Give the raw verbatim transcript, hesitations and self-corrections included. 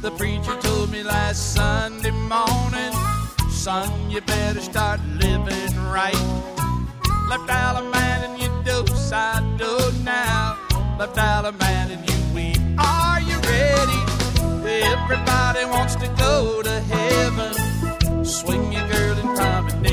The preacher told me last Sunday morning, son, you better start living right. Left Allemande and you do, I do now. Left Allemande and you weep. Are you ready? Everybody